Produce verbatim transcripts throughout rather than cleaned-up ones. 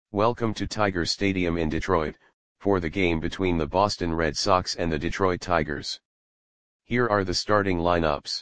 Welcome to Tiger Stadium in Detroit, for the game between the Boston Red Sox and the Detroit Tigers. Here are the starting lineups.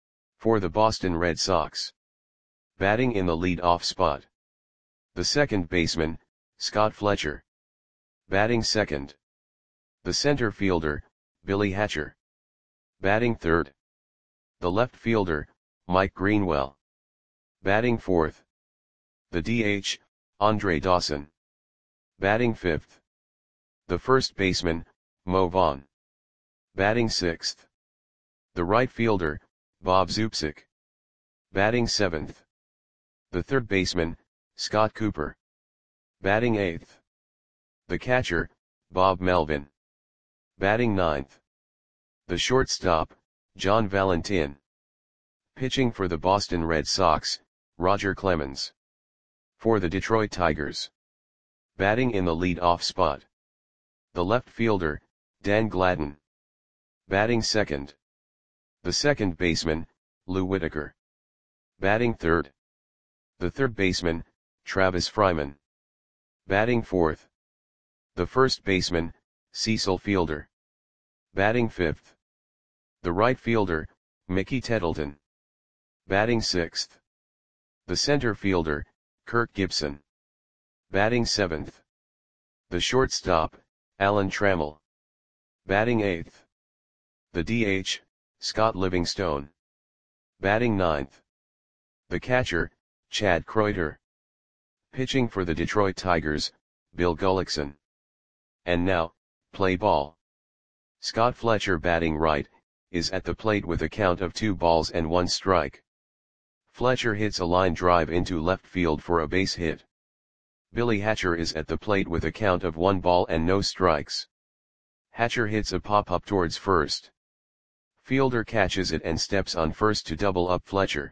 For the Boston Red Sox. Batting in the lead-off spot. The second baseman, Scott Fletcher. Batting second. The center fielder, Billy Hatcher. Batting third. The left fielder, Mike Greenwell. Batting fourth. The D H, Andre Dawson. Batting fifth. The first baseman, Mo Vaughn. Batting sixth. The right fielder, Bob Zubcic. Batting seventh. The third baseman, Scott Cooper. Batting eighth. The catcher, Bob Melvin. Batting ninth. The shortstop, John Valentin. Pitching for the Boston Red Sox, Roger Clemens. For the Detroit Tigers. Batting in the lead-off spot. The left fielder, Dan Gladden. Batting second. The second baseman, Lou Whitaker. Batting third. The third baseman, Travis Fryman. Batting fourth. The first baseman, Cecil Fielder. Batting fifth. The right fielder, Mickey Tettleton. Batting sixth. The center fielder, Kirk Gibson. Batting seventh. The shortstop, Alan Trammell. Batting eighth. The D H, Scott Livingstone. Batting ninth. The catcher, Chad Kreuter. Pitching for the Detroit Tigers, Bill Gullickson. And now, play ball. Scott Fletcher, batting right, is at the plate with a count of two balls and one strike. Fletcher hits a line drive into left field for a base hit. Billy Hatcher is at the plate with a count of one ball and no strikes. Hatcher hits a pop-up towards first. Fielder catches it and steps on first to double up Fletcher.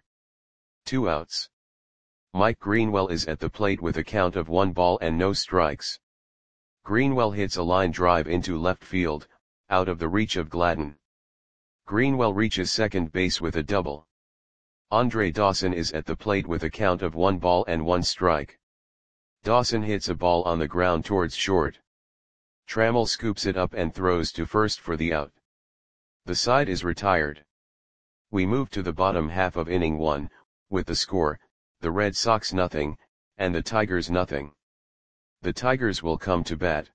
Two outs. Mike Greenwell is at the plate with a count of one ball and no strikes. Greenwell hits a line drive into left field, out of the reach of Gladden. Greenwell reaches second base with a double. Andre Dawson is at the plate with a count of one ball and one strike. Dawson hits a ball on the ground towards short. Trammell scoops it up and throws to first for the out. The side is retired. We move to the bottom half of inning one, with the score, the Red Sox nothing, and the Tigers nothing. The Tigers will come to bat.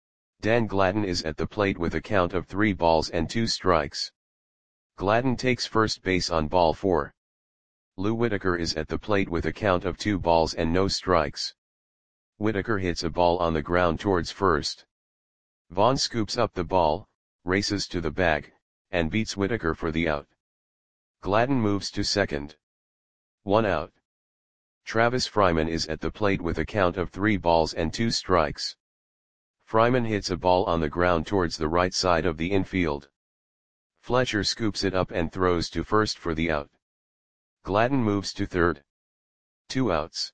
Dan Gladden is at the plate with a count of three balls and two strikes. Gladden takes first base on ball four. Lou Whitaker is at the plate with a count of two balls and no strikes. Whitaker hits a ball on the ground towards first. Vaughn scoops up the ball, races to the bag, and beats Whitaker for the out. Gladden moves to second. One out. Travis Fryman is at the plate with a count of three balls and two strikes. Fryman hits a ball on the ground towards the right side of the infield. Fletcher scoops it up and throws to first for the out. Gladden moves to third. Two outs.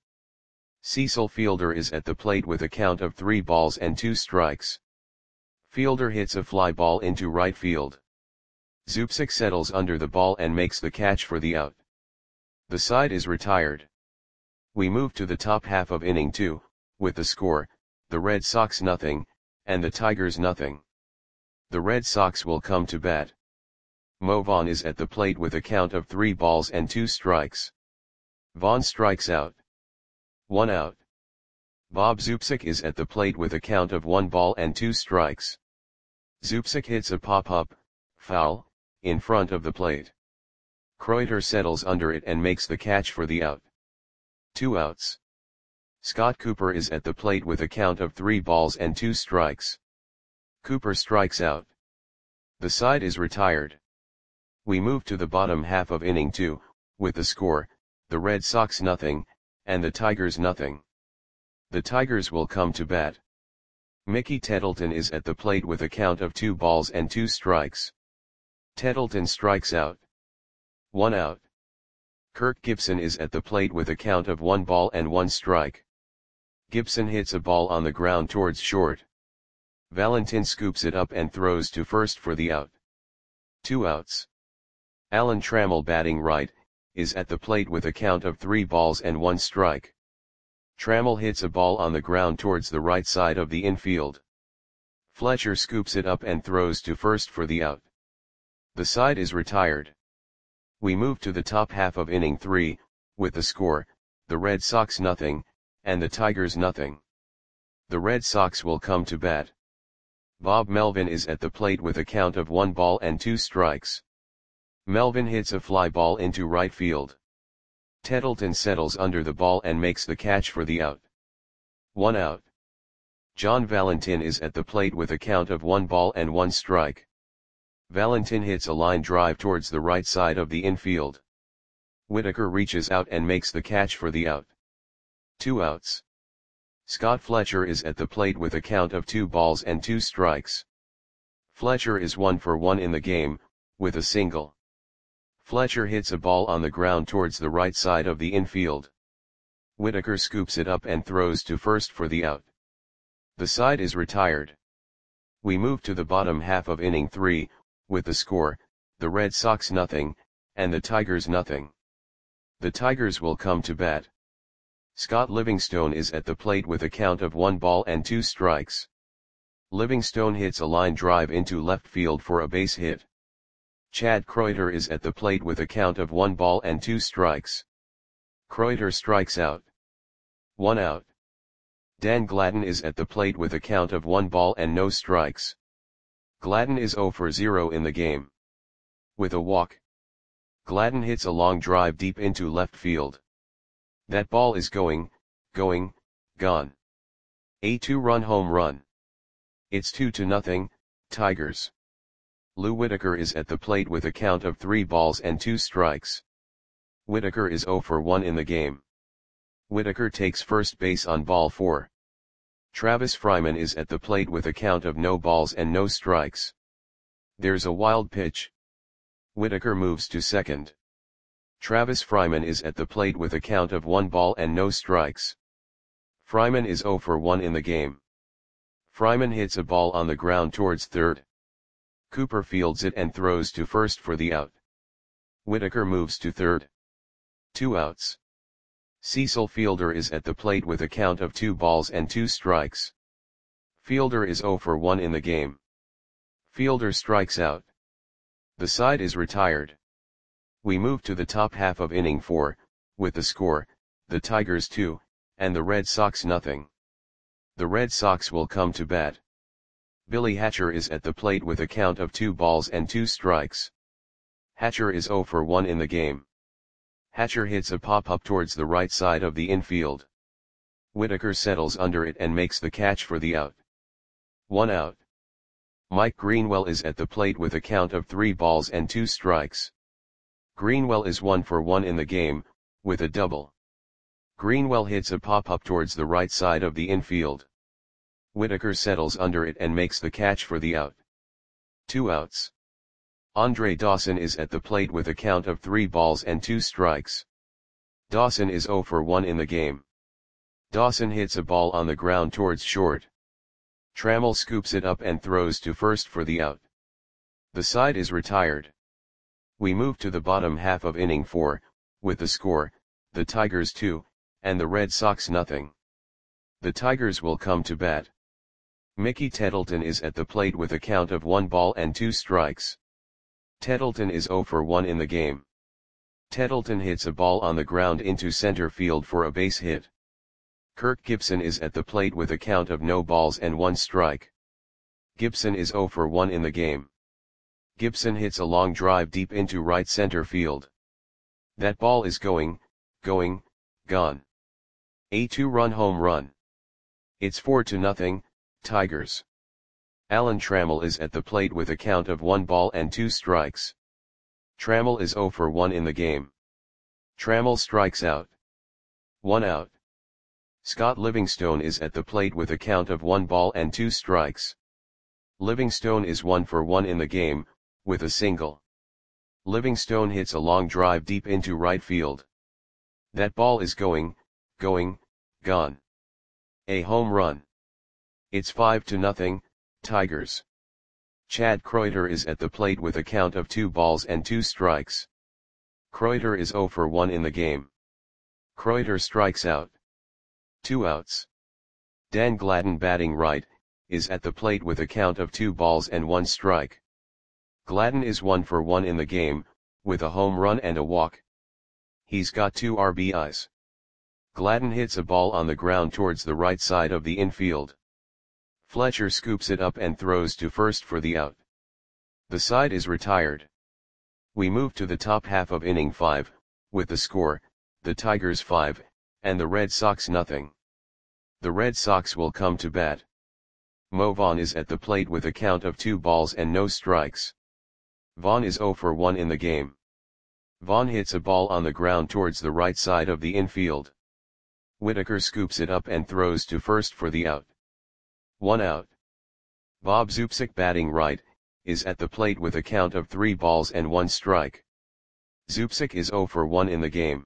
Cecil Fielder is at the plate with a count of three balls and two strikes. Fielder hits a fly ball into right field. Zubcic settles under the ball and makes the catch for the out. The side is retired. We move to the top half of inning two, with the score, the Red Sox nothing, and the Tigers nothing. The Red Sox will come to bat. Mo Vaughn is at the plate with a count of three balls and two strikes. Vaughn strikes out. One out. Bob Zubcic is at the plate with a count of one ball and two strikes. Zubcic hits a pop-up, foul, in front of the plate. Kreuter settles under it and makes the catch for the out. Two outs. Scott Cooper is at the plate with a count of three balls and two strikes. Cooper strikes out. The side is retired. We move to the bottom half of inning two, with the score, the Red Sox nothing, and the Tigers nothing. The Tigers will come to bat. Mickey Tettleton is at the plate with a count of two balls and two strikes. Tettleton strikes out. One out. Kirk Gibson is at the plate with a count of one ball and one strike. Gibson hits a ball on the ground towards short. Valentin scoops it up and throws to first for the out. Two outs. Alan Trammell, batting right, is at the plate with a count of three balls and one strike. Trammell hits a ball on the ground towards the right side of the infield. Fletcher scoops it up and throws to first for the out. The side is retired. We move to the top half of inning three, with the score, the Red Sox nothing, and the Tigers nothing. The Red Sox will come to bat. Bob Melvin is at the plate with a count of one ball and two strikes. Melvin hits a fly ball into right field. Tettleton settles under the ball and makes the catch for the out. One out. John Valentin is at the plate with a count of one ball and one strike. Valentin hits a line drive towards the right side of the infield. Whitaker reaches out and makes the catch for the out. Two outs. Scott Fletcher is at the plate with a count of two balls and two strikes. Fletcher is one for one in the game, with a single. Fletcher hits a ball on the ground towards the right side of the infield. Whitaker scoops it up and throws to first for the out. The side is retired. We move to the bottom half of inning three, with the score, the Red Sox nothing, and the Tigers nothing. The Tigers will come to bat. Scott Livingstone is at the plate with a count of one ball and two strikes. Livingstone hits a line drive into left field for a base hit. Chad Kreuter is at the plate with a count of one ball and two strikes. Kreuter strikes out. One out. Dan Gladden is at the plate with a count of one ball and no strikes. Gladden is zero for zero in the game. With a walk. Gladden hits a long drive deep into left field. That ball is going, going, gone. A two-run home run. It's two to nothing, Tigers. Lou Whitaker is at the plate with a count of three balls and two strikes. Whitaker is zero for one in the game. Whitaker takes first base on ball four. Travis Fryman is at the plate with a count of no balls and no strikes. There's a wild pitch. Whitaker moves to second. Travis Fryman is at the plate with a count of one ball and no strikes. Fryman is zero for one in the game. Fryman hits a ball on the ground towards third. Cooper fields it and throws to first for the out. Whitaker moves to third. Two outs. Cecil Fielder is at the plate with a count of two balls and two strikes. Fielder is zero for one in the game. Fielder strikes out. The side is retired. We move to the top half of inning four, with the score, the Tigers two, and the Red Sox nothing. The Red Sox will come to bat. Billy Hatcher is at the plate with a count of two balls and two strikes. Hatcher is zero for one in the game. Hatcher hits a pop-up towards the right side of the infield. Whitaker settles under it and makes the catch for the out. One out. Mike Greenwell is at the plate with a count of three balls and two strikes. Greenwell is one for one in the game, with a double. Greenwell hits a pop-up towards the right side of the infield. Whitaker settles under it and makes the catch for the out. Two outs. Andre Dawson is at the plate with a count of three balls and two strikes. Dawson is zero for one in the game. Dawson hits a ball on the ground towards short. Trammell scoops it up and throws to first for the out. The side is retired. We move to the bottom half of inning four, with the score, the Tigers two, and the Red Sox nothing. The Tigers will come to bat. Mickey Tettleton is at the plate with a count of one ball and two strikes. Tettleton is zero for one in the game. Tettleton hits a ball on the ground into center field for a base hit. Kirk Gibson is at the plate with a count of no balls and one strike. Gibson is zero for one in the game. Gibson hits a long drive deep into right center field. That ball is going, going, gone. A two-run home run. It's four to nothing, Tigers. Alan Trammell is at the plate with a count of one ball and two strikes. Trammell is zero for one in the game. Trammell strikes out. One out. Scott Livingstone is at the plate with a count of one ball and two strikes. Livingstone is one for one in the game, with a single. Livingstone hits a long drive deep into right field. That ball is going, going, gone. A home run. It's five to nothing, Tigers. Chad Kreuter is at the plate with a count of two balls and two strikes. Kreuter is zero for one in the game. Kreuter strikes out. Two outs. Dan Gladden batting right, is at the plate with a count of two balls and one strike. Gladden is one for one in the game, with a home run and a walk. He's got two R B Is. Gladden hits a ball on the ground towards the right side of the infield. Fletcher scoops it up and throws to first for the out. The side is retired. We move to the top half of inning five, with the score, the Tigers five, and the Red Sox nothing. The Red Sox will come to bat. Mo Vaughn is at the plate with a count of two balls and no strikes. Vaughn is zero for one in the game. Vaughn hits a ball on the ground towards the right side of the infield. Whitaker scoops it up and throws to first for the out. One out. Bob Zupsik batting right, is at the plate with a count of three balls and one strike. Zupsik is zero for one in the game.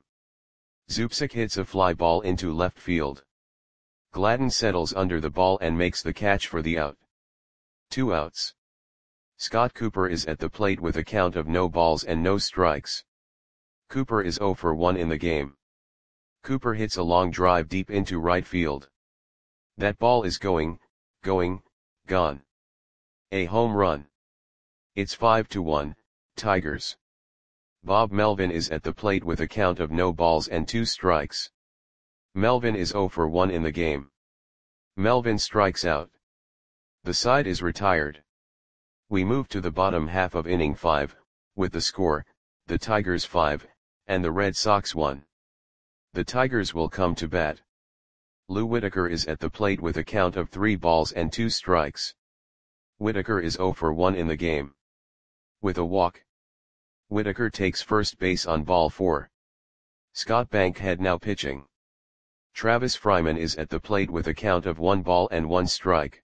Zupsik hits a fly ball into left field. Gladden settles under the ball and makes the catch for the out. Two outs. Scott Cooper is at the plate with a count of no balls and no strikes. Cooper is zero for one in the game. Cooper hits a long drive deep into right field. That ball is going, going, gone. A home run. It's five to one, Tigers. Bob Melvin is at the plate with a count of no balls and two strikes. Melvin is zero for one in the game. Melvin strikes out. The side is retired. We move to the bottom half of inning five, with the score, the Tigers five, and the Red Sox one. The Tigers will come to bat. Lou Whitaker is at the plate with a count of three balls and two strikes. Whitaker is zero for one in the game. With a walk. Whitaker takes first base on ball four. Scott Bankhead now pitching. Travis Fryman is at the plate with a count of one ball and one strike.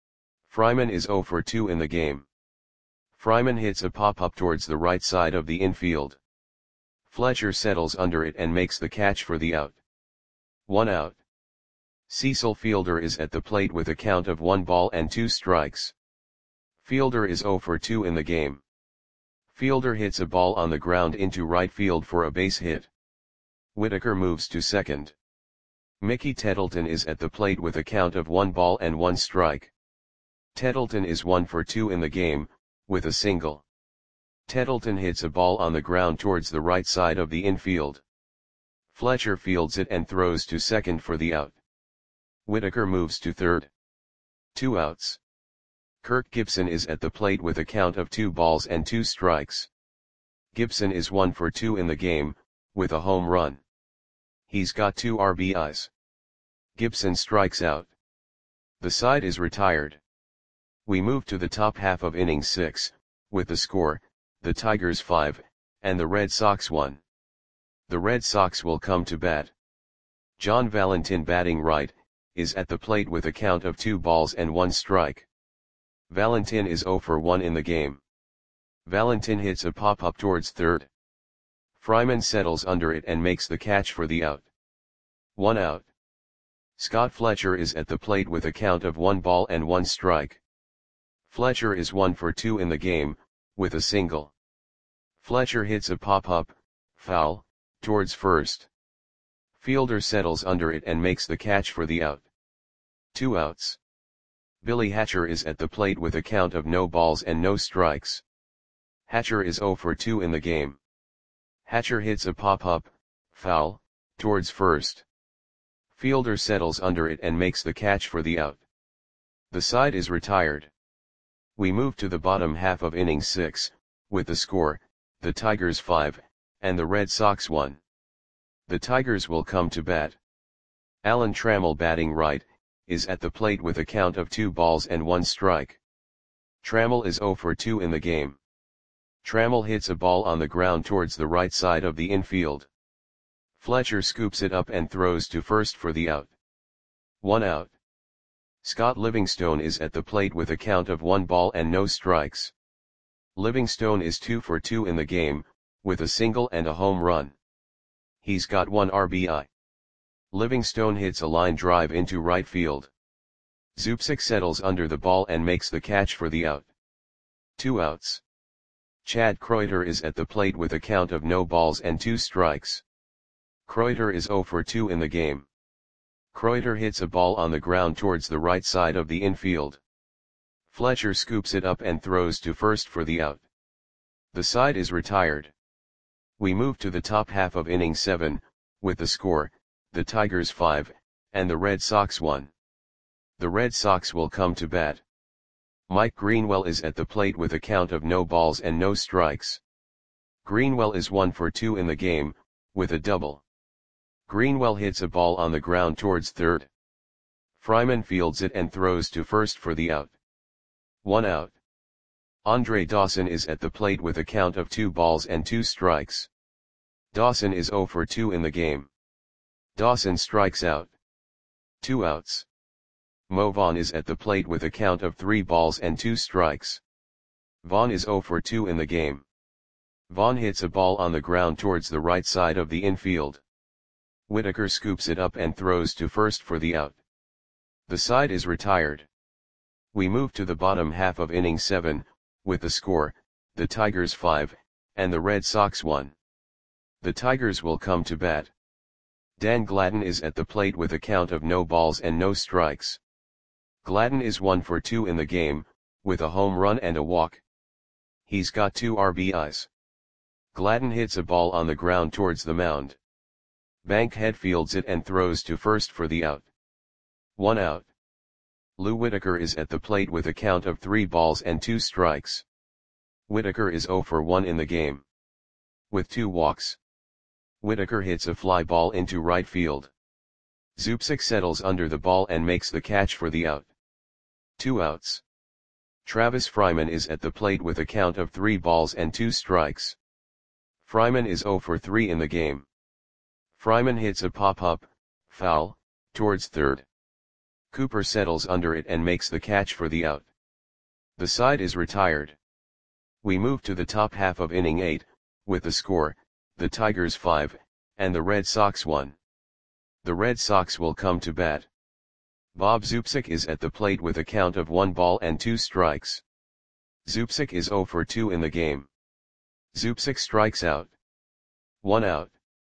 Fryman is zero for two in the game. Fryman hits a pop-up towards the right side of the infield. Fletcher settles under it and makes the catch for the out. One out. Cecil Fielder is at the plate with a count of one ball and two strikes. Fielder is zero for two in the game. Fielder hits a ball on the ground into right field for a base hit. Whitaker moves to second. Mickey Tettleton is at the plate with a count of one ball and one strike. Tettleton is one for two in the game, with a single. Tettleton hits a ball on the ground towards the right side of the infield. Fletcher fields it and throws to second for the out. Whitaker moves to third. Two outs. Kirk Gibson is at the plate with a count of two balls and two strikes. Gibson is one for two in the game, with a home run. He's got two R B Is. Gibson strikes out. The side is retired. We move to the top half of inning six, with the score, the Tigers five, and the Red Sox one. The Red Sox will come to bat. John Valentin batting right, is at the plate with a count of two balls and one strike. Valentin is zero for one in the game. Valentin hits a pop-up towards third. Fryman settles under it and makes the catch for the out. One out. Scott Fletcher is at the plate with a count of one ball and one strike. Fletcher is one for two in the game, with a single. Fletcher hits a pop-up, foul, towards first. Fielder settles under it and makes the catch for the out. Two outs. Billy Hatcher is at the plate with a count of no balls and no strikes. Hatcher is zero for two in the game. Hatcher hits a pop-up, foul, towards first. Fielder settles under it and makes the catch for the out. The side is retired. We move to the bottom half of inning six, with the score, the Tigers five, and the Red Sox one. The Tigers will come to bat. Alan Trammell batting right, is at the plate with a count of two balls and one strike. Trammell is zero for two in the game. Trammell hits a ball on the ground towards the right side of the infield. Fletcher scoops it up and throws to first for the out. One out. Scott Livingstone is at the plate with a count of one ball and no strikes. Livingstone is two for two in the game, with a single and a home run. He's got one R B I. Livingstone hits a line drive into right field. Zupsik settles under the ball and makes the catch for the out. Two outs. Chad Kreuter is at the plate with a count of no balls and two strikes. Kreuter is zero for two in the game. Kreuter hits a ball on the ground towards the right side of the infield. Fletcher scoops it up and throws to first for the out. The side is retired. We move to the top half of inning seven, with the score, the Tigers five, and the Red Sox one. The Red Sox will come to bat. Mike Greenwell is at the plate with a count of no balls and no strikes. Greenwell is one for two in the game, with a double. Greenwell hits a ball on the ground towards third. Fryman fields it and throws to first for the out. One out. Andre Dawson is at the plate with a count of two balls and two strikes. Dawson is zero for two in the game. Dawson strikes out. Two outs. Mo Vaughn is at the plate with a count of three balls and two strikes. Vaughn is zero for two in the game. Vaughn hits a ball on the ground towards the right side of the infield. Whitaker scoops it up and throws to first for the out. The side is retired. We move to the bottom half of inning seven, with the score, the Tigers five, and the Red Sox one. The Tigers will come to bat. Dan Gladden is at the plate with a count of no balls and no strikes. Gladden is one for two in the game, with a home run and a walk. He's got two R B Is. Gladden hits a ball on the ground towards the mound. Bankhead fields it and throws to first for the out. One out. Lou Whitaker is at the plate with a count of three balls and two strikes. Whitaker is zero for one in the game. With two walks. Whitaker hits a fly ball into right field. Zubcic settles under the ball and makes the catch for the out. Two outs. Travis Fryman is at the plate with a count of three balls and two strikes. Fryman is zero for three in the game. Fryman hits a pop-up, foul, towards third. Cooper settles under it and makes the catch for the out. The side is retired. We move to the top half of inning eight, with the score, the Tigers five, and the Red Sox one. The Red Sox will come to bat. Bob Zubcic is at the plate with a count of one ball and two strikes. Zubcic is zero for two in the game. Zubcic strikes out. One out.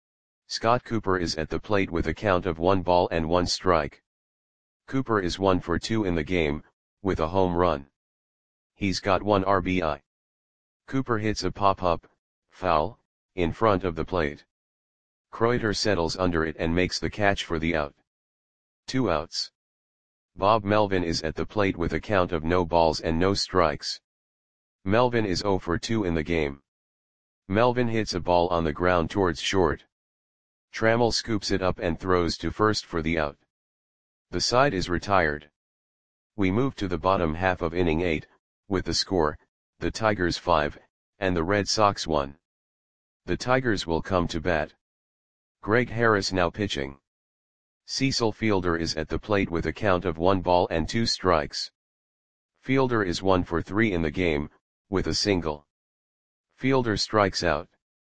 Scott Cooper is at the plate with a count of one ball and one strike. Cooper is one for two in the game, with a home run. He's got one R B I. Cooper hits a pop-up, foul, in front of the plate. Kreuter settles under it and makes the catch for the out. Two outs. Bob Melvin is at the plate with a count of no balls and no strikes. Melvin is zero for two in the game. Melvin hits a ball on the ground towards short. Trammell scoops it up and throws to first for the out. The side is retired. We move to the bottom half of inning eight, with the score, the Tigers five, and the Red Sox one. The Tigers will come to bat. Greg Harris now pitching. Cecil Fielder is at the plate with a count of one ball and two strikes. Fielder is one for three in the game, with a single. Fielder strikes out.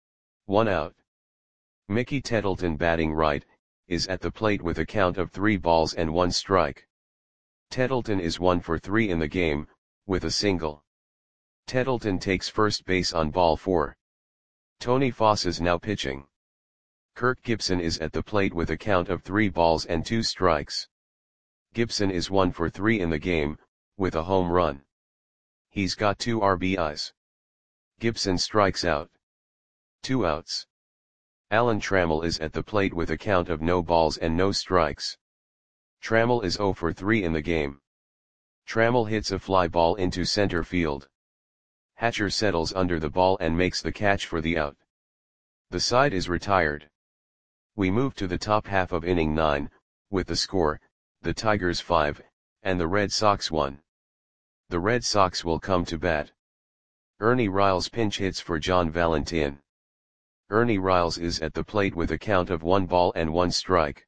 One out. Mickey Tettleton batting right, is at the plate with a count of three balls and one strike. Tettleton is one for three in the game, with a single. Tettleton takes first base on ball four. Tony Foss is now pitching. Kirk Gibson is at the plate with a count of three balls and two strikes. Gibson is one for three in the game, with a home run. He's got two R B Is. Gibson strikes out. Two outs. Alan Trammell is at the plate with a count of no balls and no strikes. Trammell is zero for three in the game. Trammell hits a fly ball into center field. Hatcher settles under the ball and makes the catch for the out. The side is retired. We move to the top half of inning nine, with the score, the Tigers five, and the Red Sox one. The Red Sox will come to bat. Ernie Riles pinch hits for John Valentin. Ernie Riles is at the plate with a count of one ball and one strike.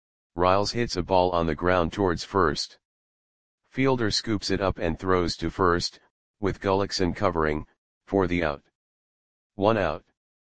Riles hits a ball on the ground towards first. Fielder scoops it up and throws to first, with Gullickson covering, for the out. One out.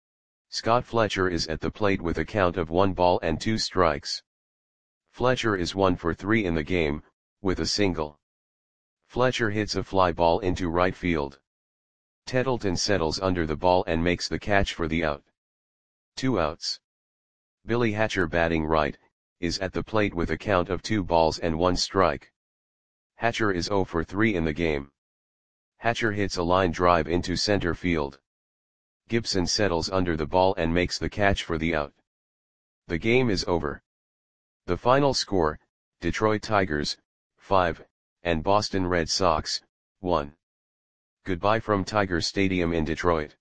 Scott Fletcher is at the plate with a count of one ball and two strikes. Fletcher is one for three in the game, with a single. Fletcher hits a fly ball into right field. Tettleton settles under the ball and makes the catch for the out. Two outs. Billy Hatcher batting right, is at the plate with a count of two balls and one strike. Hatcher is zero for three in the game. Hatcher hits a line drive into center field. Gibson settles under the ball and makes the catch for the out. The game is over. The final score, Detroit Tigers, five, and Boston Red Sox, one. Goodbye from Tiger Stadium in Detroit.